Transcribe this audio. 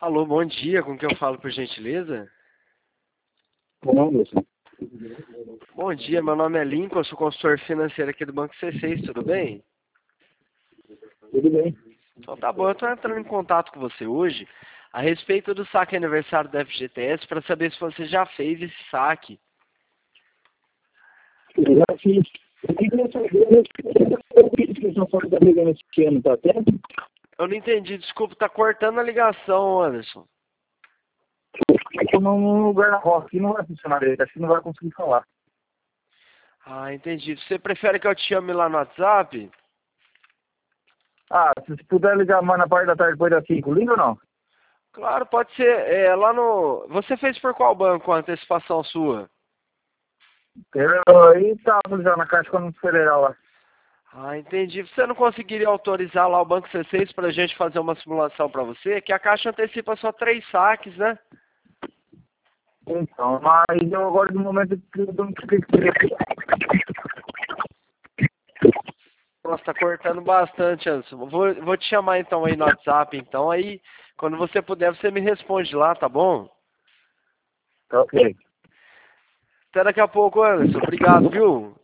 Alô, bom dia, com quem eu falo por gentileza? Bom, Anderson. Bom dia, meu nome é Lincoln, eu sou consultor financeiro aqui do Banco C6, tudo bem? Tudo bem. Então tá bom, eu estou entrando em contato com você hoje a respeito do saque aniversário da FGTS para saber se você já fez esse saque. Eu já fiz. Eu queria saber o que eles estão falando da briga nesse ano, tá certo? Eu não entendi, desculpa, tá cortando a ligação, Anderson. Eu estou num lugar na roça, aqui não vai funcionar direito, acho que não vai conseguir falar. Ah, entendi. Você prefere que eu te chame lá no WhatsApp? Ah, se puder ligar mais na parte da tarde depois das 5, liga ou não? Claro, pode ser. Lá no. Você fez por qual banco a antecipação sua? Eu aí tava já na Caixa Econômica Federal lá. Ah, entendi. Você não conseguiria autorizar lá o Banco C6 para a gente fazer uma simulação para você? Que a Caixa antecipa só 3 saques, né? Então, mas eu agora no momento que eu não sei. Nossa, tá cortando bastante, Anderson. Vou te chamar então aí no WhatsApp, então. Aí, quando você puder, você me responde lá, tá bom? Tá ok. Até daqui a pouco, Anderson. Obrigado, viu?